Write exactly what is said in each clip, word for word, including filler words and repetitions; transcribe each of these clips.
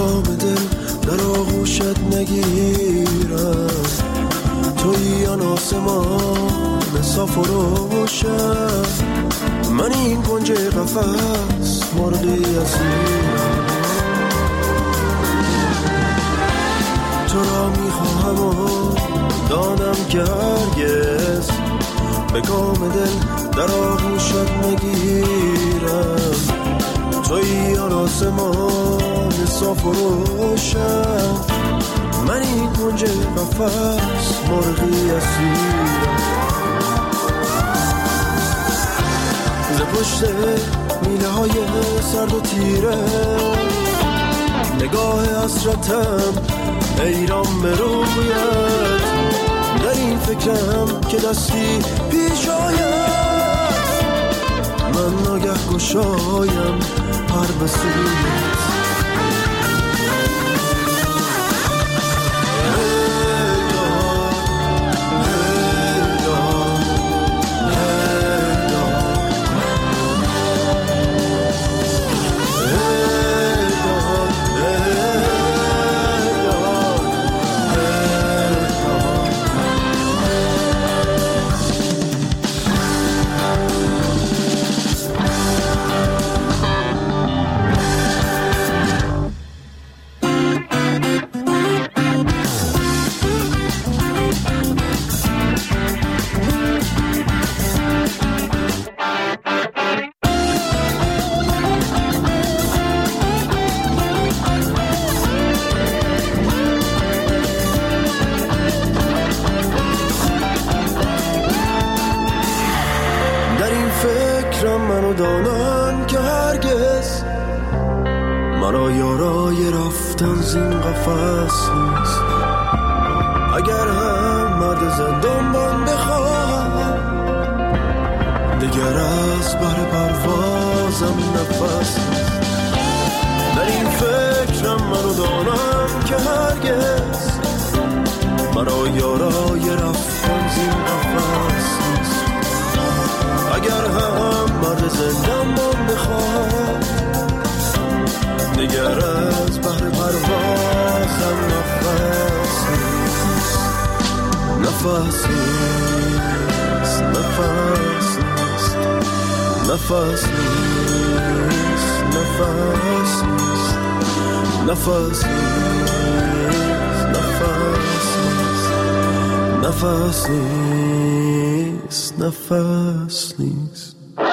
گام دل در آغوشت نگیرم، تویی آن آسمان صاف و روشن، من این کنج قفس مرغی اسیرم. تو را میخواهم و دانم که هرگز به گام دل در آغوشت نگیرم، تویی آن آسمان صاف و روشن، من این کنج قفس مرغی اسیرم. ز پشت میله های سرد و تیره نگاه حسرتم حیران به رویت، در این فکرم که دستی پیش آید، من ناگه گشایم پر به سویت. دانم که هرگز مرا یارای رفتن زین قفس نیست، اگر هم مرد زندان بخواهم دیگر از بر پروازم نفس نیست. در این فکرم منو دانم که هرگز مرا یارای رفتن زین قفس نیست، اگر هم مرد زندان من بخواد دیگر از بحر پروازم نفس نیست. نفس نیست، نفس نیست، نفس نیست، نفس نیست، نفس نیست، نفس نیست، نفس نیست، نفس نیست.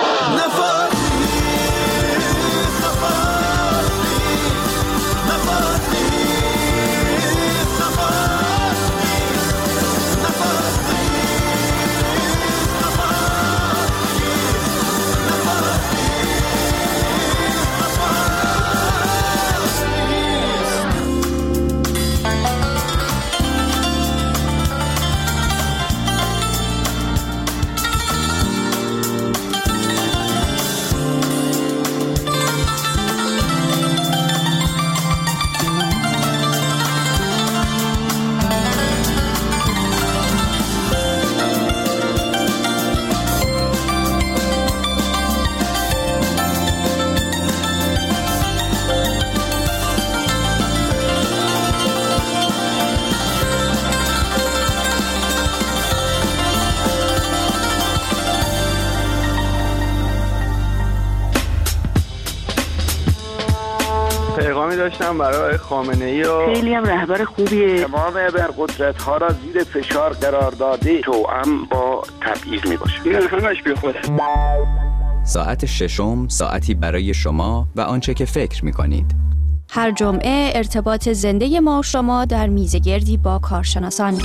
پیغامی داشتم برای خامنه‌ای و خیلی هم رهبر خوبیه، تمام ابرقدرت‌ها را زیر فشار قرار داده، توأم با تبعیض میباشه. این همش بی خوده. ساعت ششم، ساعتی برای شما و آنچه که فکر میکنید. هر جمعه ارتباط زنده ما و شما در میزگردی با کارشناسان.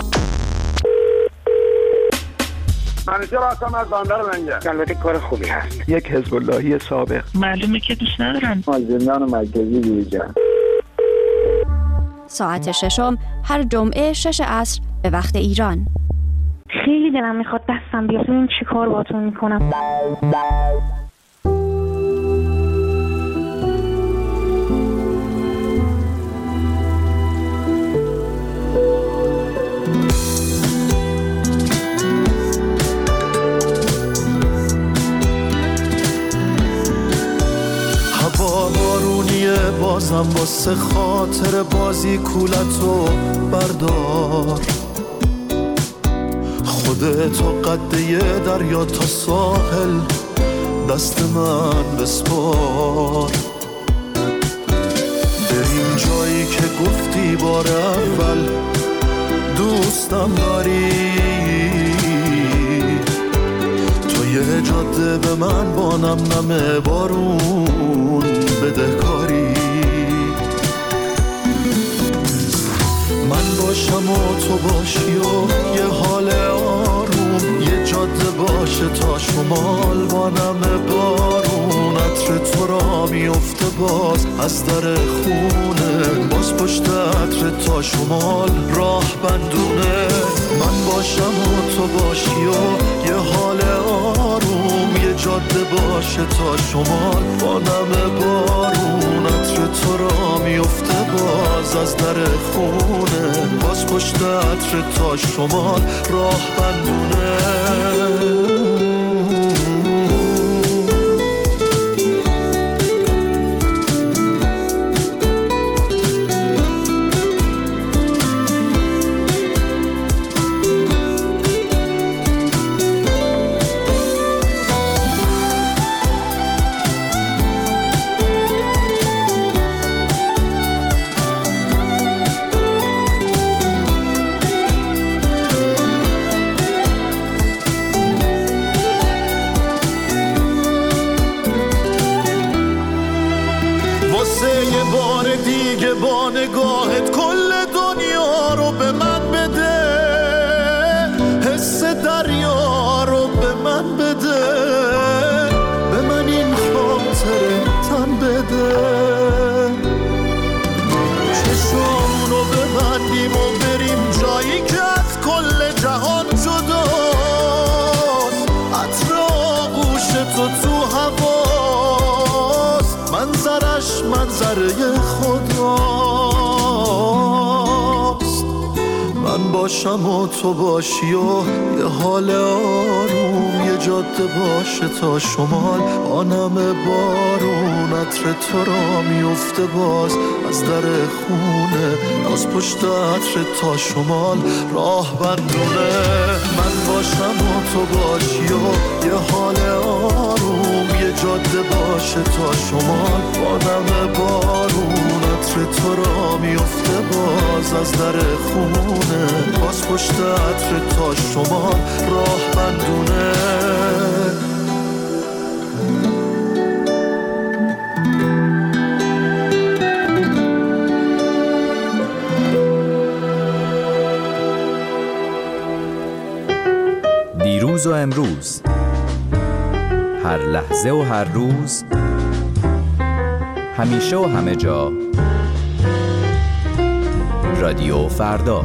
منیجر هستم از بندر منگه. البته کار خوبی هست. یک حزب اللهی سابق. معلومه که دوست ندارن. از زندان مرکزی بیرون. ساعت ششم هر جمعه شش عصر به وقت ایران. خیلی دلم میخواد دستم بیاد ببینم چی کار باهاتون میکنم. هوا بارونیه بازم باشم واسه خاطر بازی کولتو بردار، خودتو قد یه دریا تا ساحل دست من بسپار. بریم جایی که گفتی بار اول دوستم داری، تو یه جاده به من با نم نم بارون بدهکاری. من باشم و تو باشی و یه حال آروم، یه جاده باشه تا شمال با نم بارون. عطر تو را میفته باز از در خونه، باز پشت عطر تا شمال راه بندونه. من باشم و تو باشی و یه حال آروم، یه جاده باشه تا شمال با نم بارون. عطر تو را میفته باز از در خونه، باز پشت عطر تا شمال راه بندونه. با نگاهت کل دنیا رو به من بده، حس دریا رو به من بده، به من این خاطره تن بده. چشمونو ببندیم و بریم جایی که از کل جهان جداست. عطر آغوش تو تو هواست، منظرش منظره خداست. من باشم و تو باشی و یه حال آروم، یه جاده باشه تا شمال با نم بارون. عطر تو را میفته باز از در خونه، باز پشت عطر تا شمال راه بندونه. من باشم و تو باشی و یه حال آروم، یه جاده باشه تا شمال با نم بارون. عطر تو را میفته باز از در خونه، باز پشت عطر تا شمال راه بندونه. دیروز و امروز، هر لحظه و هر روز، همیشه و همه جا، رادیو فردا.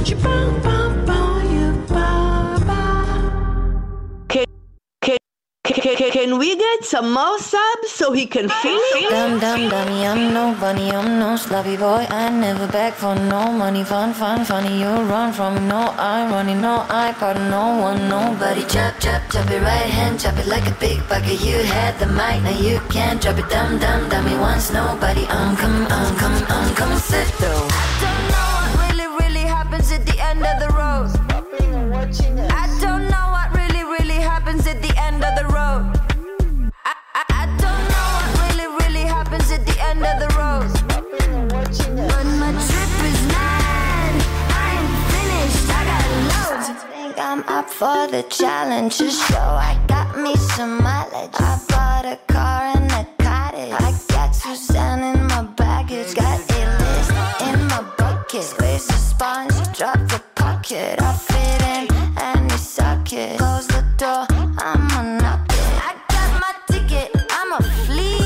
Can we get some more subs so he can feel it? Dum dum dummy, I'm no bunny, I'm no sloppy boy. I never beg for no money. Fun, fun, funny, you run from me. No irony, no I pardon no one, nobody. Chop, chop, chop it right hand, chop it like a big bucket. You had the mic, now you can't drop it. Dum dum dummy, once nobody. I'm coming, I'm coming, I'm coming, sit though. I don't know what really, really happens at the end of the road. I don't know what really, really happens at the end of the road. At the end of the road, but my trip is mad. I ain't finished, I got loads. I think I'm up for the challenge. Just show I got me some mileage. I bought a car and a cottage. I got Suzanne in my baggage. Got a list in my bucket. Squeeze the sponge, drop the pocket. I fit in any socket. Close the door, I'ma knock it. I got my ticket, I'm a flea.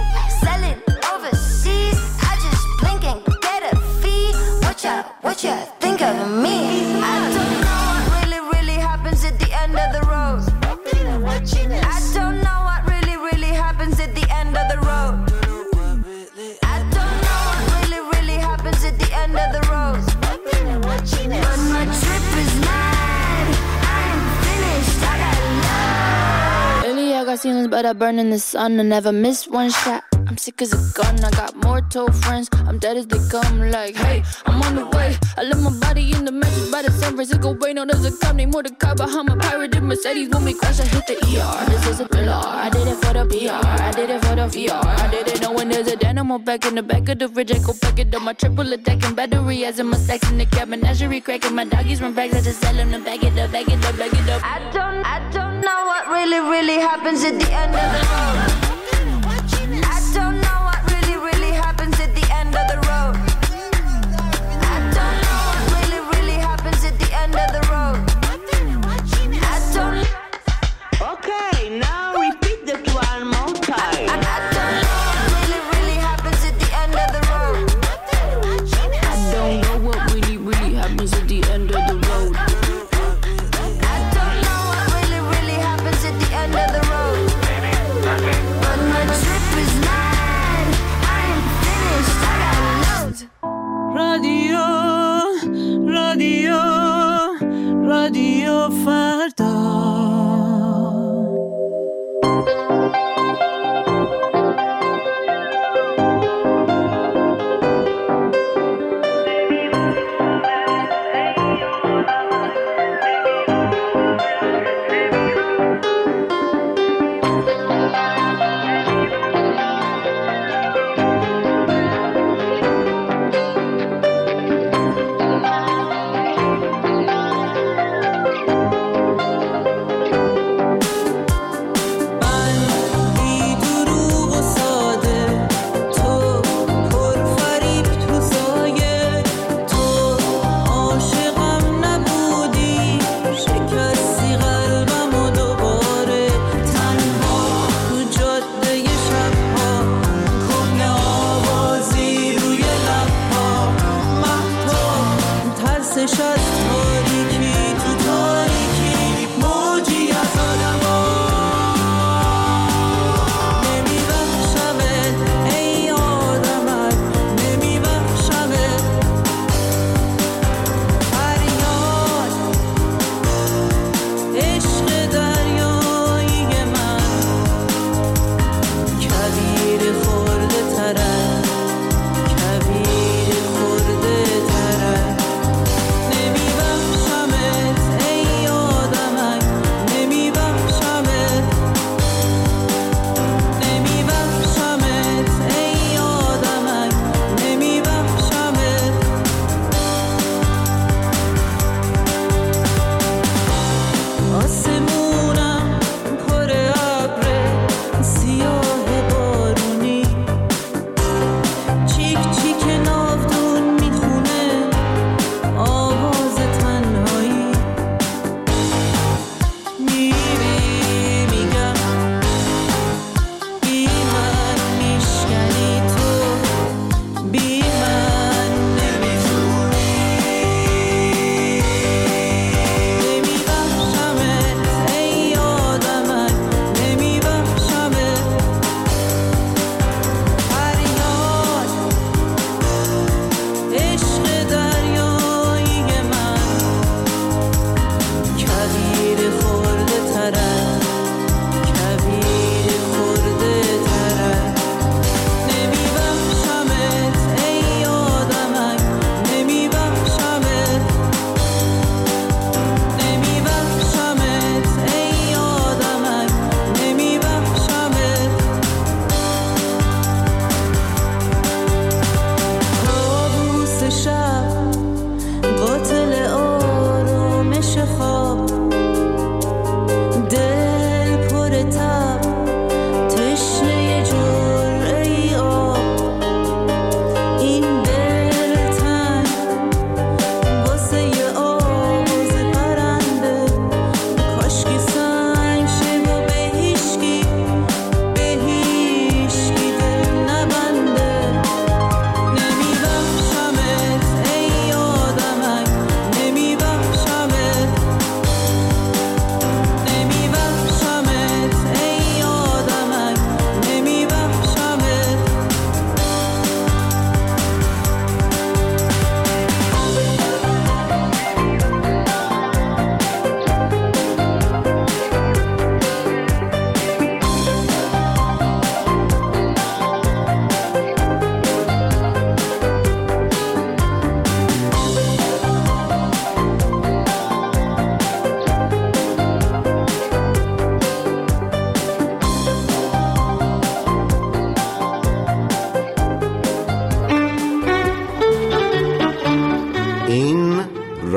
What you think of me? I don't know what really, really happens at the end of the road. I don't know what really, really happens at the end of the road. I don't know what really, really happens at the end of the road. But my trip is mad. I ain't finished. I got love. Early I got ceilings, but I burn in the sun. I never miss one shot. I'm sick as a gun, I got more told friends. I'm dead as they come, like, hey, I'm on the way. I left my body in the mattress by the San Francisco Bay. No, there's a cop named Mordecai behind my pirated Mercedes. When we crash, I hit the E R. This is a thriller. I did it for the P R. I did it for the V R. I didn't know when there's a dynamo back in the back of the fridge. I go back it up, my triple attacking battery. As in my stacks in the cab, menagerie cracking. My doggies run bags, I just sell them to back it up, back it up, back it up. I don't, I don't know what really, really happens at the end of the road. I don't know what really, really happens at the end of the road. I don't know what really, really happens at the end of the road. I don't. Okay, now repeat that one more time. I, I don't know what really, really happens at the end of the road. I don't know what really, really happens at the end of the road. I don't know what really, really happens at the end of the road. But my trip is mad. I ain't finished. I got loads. رادیو رادیو رادیو فردا.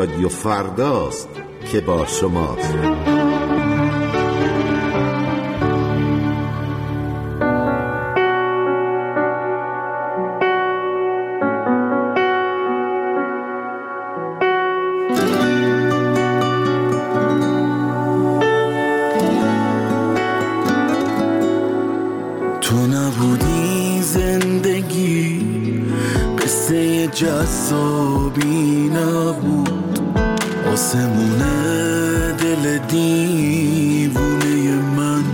رادیو فرداست که با شماست. تو نبودی زندگی قصه جذابی نبود، آسمونه دل دیوونه من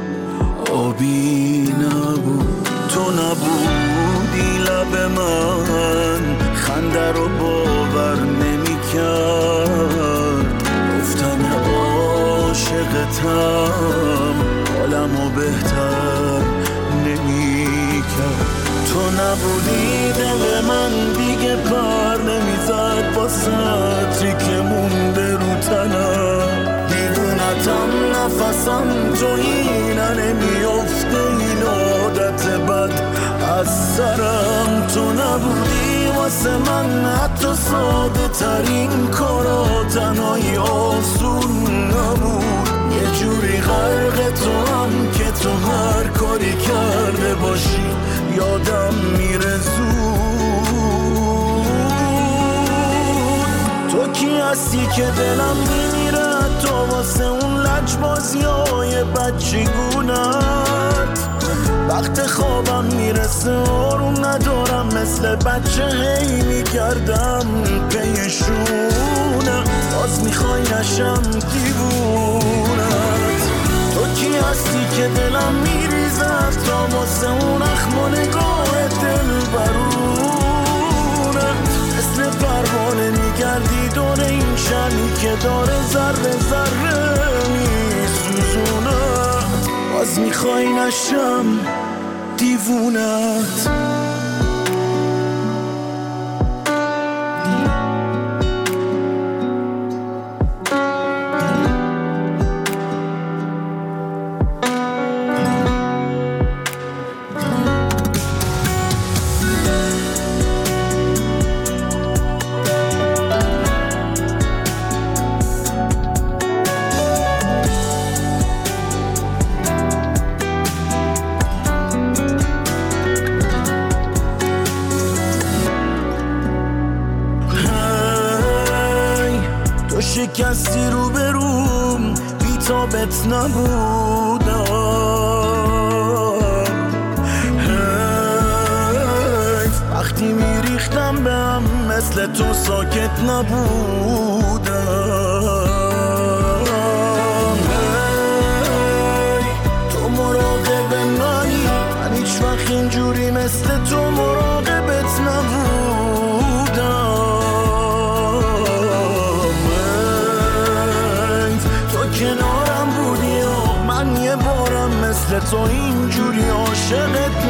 آبی نبود. تو نبودی لب من خنده رو باور نمی کرد، گفتم عاشقتم حالمو بهتر نمی کرد. تو نبودی دل من دیگه پر نمیزد با سطری که مونده رو تنم، دیوونتم نفسم جایینه نمیافته این عادت بد از سرم. تو نبودی واسه من حتی ساده ترین کارا تنهایی آسون نبود، یه جوری غرق تو هم که تو هر کاری کرده باشی یادم میره زود. تو کی هستی که دلم میمیره تو واسه اون لجبازی های بچگونت، وقت خوابم میرسه آروم ندارم مثل بچه هی میگردم پیشونه، باز میخوای نشم دیوونت. تو کی هستی که دلم میریزه تا واسه اون اخم و نگاه دل برونه، مثل پروانه میگردی دور این شمی که داره ذره ذره میسوزونه، باز میخوای نشم دیوونت. شکستی رو به روم بی تابت نبودم، وقتی میریختم به هم مثل تو ساکت نبودم. تو مراقب منی، من هیچ وقت اینجوری مثل تو مراقبت نبودم. کنارم بودی و من یه بارم مثل تو اینجوری عاشقت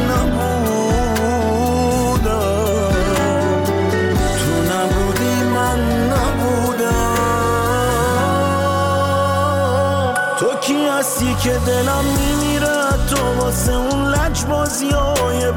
نبودم. تو نبودی من نبودم. تو کی هستی که دلم میمیره تو واسه اون لجبازی های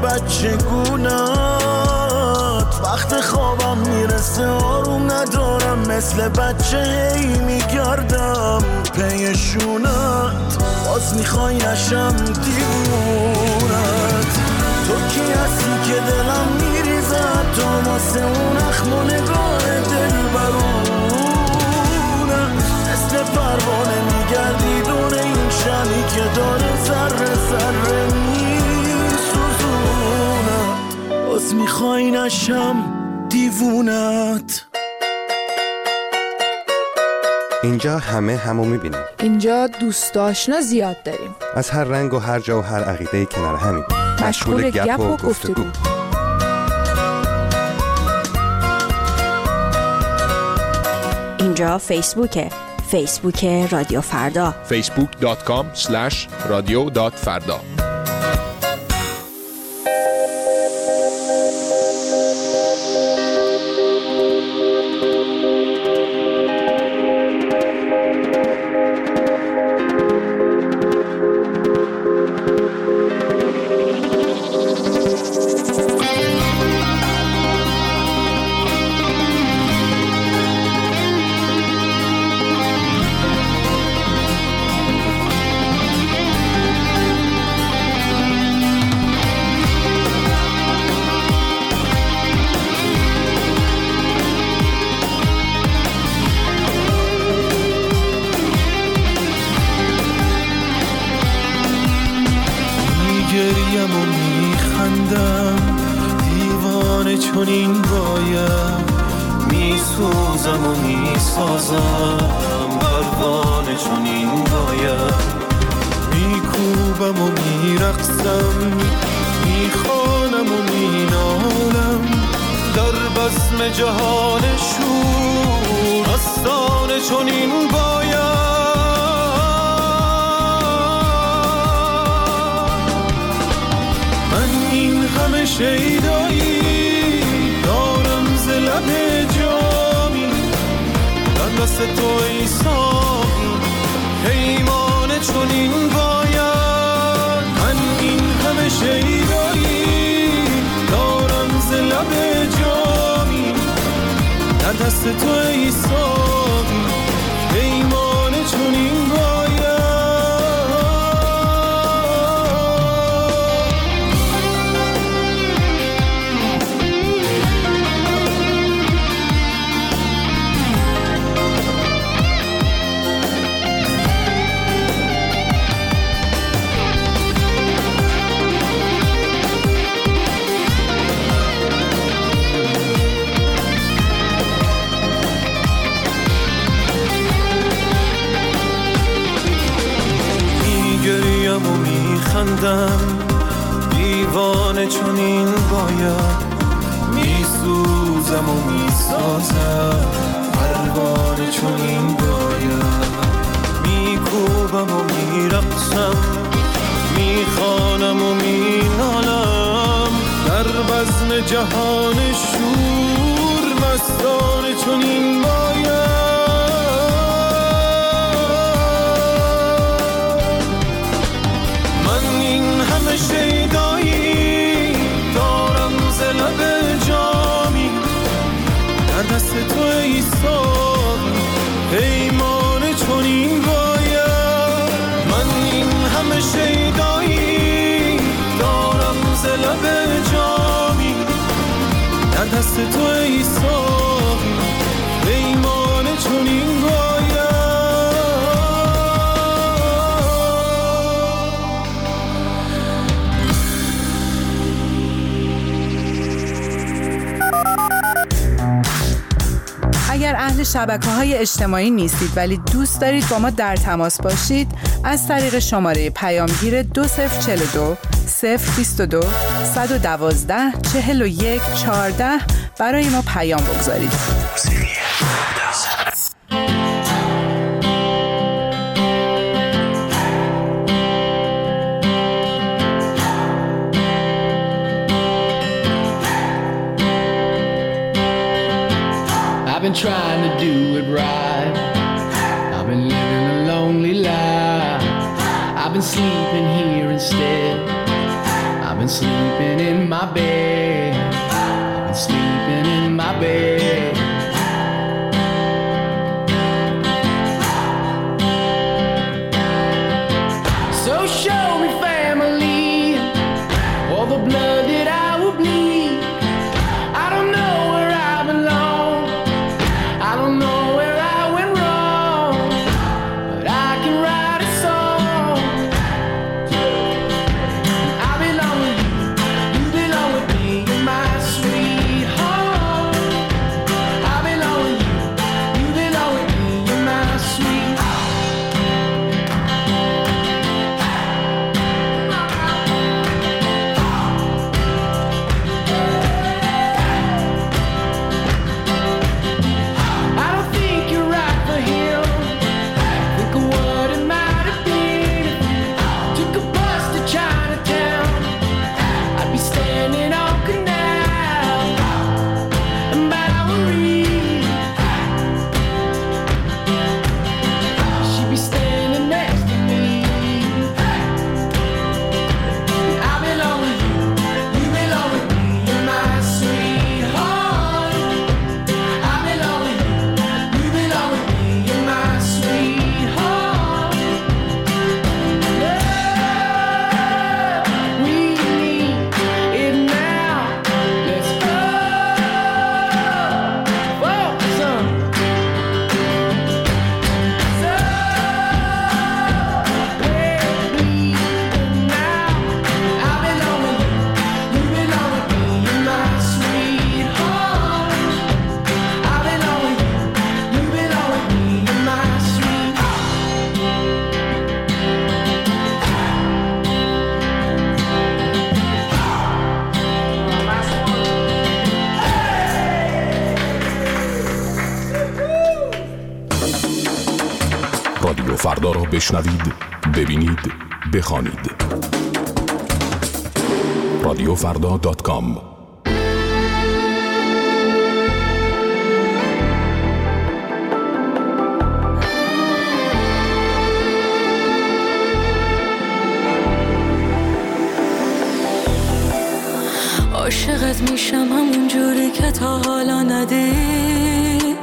بچگونت، وقت خوابم میرسه آروم ندارم مثل بچه هی میگردم پیشونت، باز میخوای نشم دیوونت. تو کی هستی که دلم میریزه تو واسه اون اخم و نگاه دل برونه، مثل پروانه میگردی دور این شمی که داره ذره ذره میسوزونت، باز میخوای نشم دیوونت. اینجا همه همو میبینیم. اینجا دوست آشنا زیاد داریم، از هر رنگ و هر جا و هر عقیده کنار همیم، مشغول گپ و گفتگو. اینجا فیسبوکه، فیسبوک رادیو فردا، فیسبوک دات کام اسلش رادیو دات فردا. باید میسوزم و میسازم پروانه چنین باید میکوبم و میرقصم میخوانم و مینالم در بزم جهان شور مستانه چنین باید من این همه شیدایی دارم ز لب جامی در دست تو ای ساقی پیمانه چنین باید من این همه شیدایی دارم ز لب جامی در دست تو ای ساقی پیمانه چنین باید و میخندم دیوانه چنین باید میسوزم و میسازم پروانه چنین باید میکوبم و میرقصم میخوانم و مینالم در بزم جهان شور مستانه چنین باید شیدایی دارم ز لب جامی در دست تو ای ساقی پیمانه چنین باید من این همه شیدایی دارم ز لب جامی در دست تو ای ساقی پیمانه چنین باید اگر اهل شبکه‌های اجتماعی نیستید ولی دوست دارید با ما در تماس باشید از طریق شماره پیامگیر دو صفر چهل و دو صفر بیست و دو صد و دوازده چهل و یک چهارده برای ما پیام بگذارید. I've been trying to do it right. I've been living a lonely life. I've been sleeping here instead. I've been sleeping in my bed. I've been sleeping in my bed. So show me family, all the blood that I will bleed. I don't know where I belong. I don't know where I went wrong, but I can write a song. I belong with you, you belong with me. رادیو فردا را بشنوید، ببینید، بخوانید. رادیو فردا دات کام. عاشقت میشم همون جوری که تا حالا ندیدی.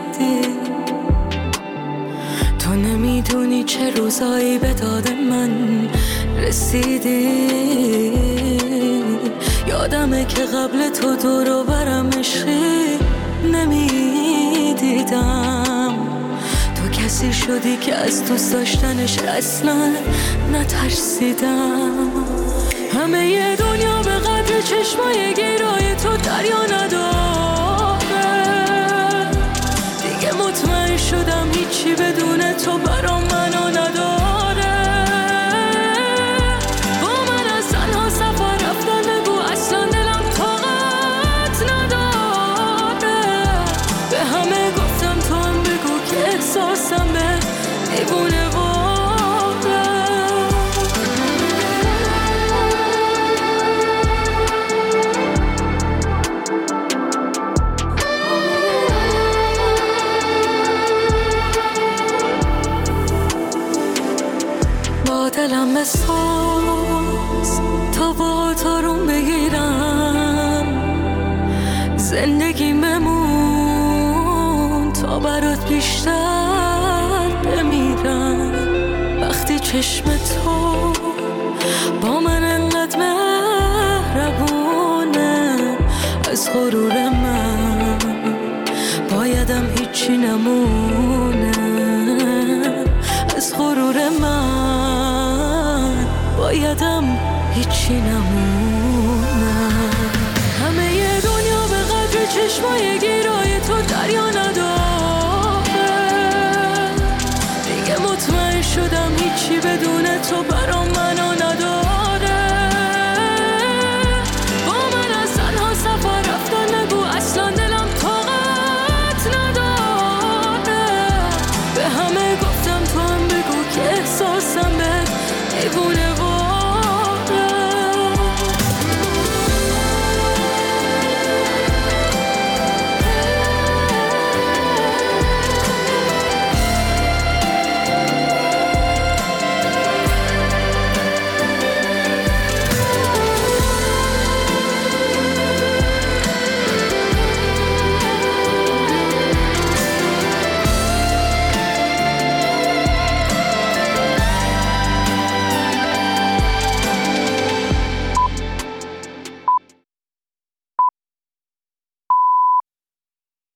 تو نمیدونی چه روزایی به داد من رسیدی. یادمه که قبل تو دور و برم عشقی نمیدیدم. تو کسی شدی که از دوست داشتنش اصلا نترسیدم. همه ی دنیا به قدر چشمای گیرای تو دریا نداره. دیگه مطمئن شدم هیچی بدون تو برام منو نداره. با من از تنها سفر رفتن بگو اصلا دلم طاقت نداره. به همه گفتم تو هم بگو که احساسم به دیوونه واره. دلم بساز تا با تارون بگیرم. زندگی ممون تا برات بیشتر بمیرم. وقتی چشم تو با من انقدر مهربونه، از غرور من بایدم هیچی نمونه. از غرور من بایدم هیچی نمونه. همه ی دنیا به قدر چشمای گیر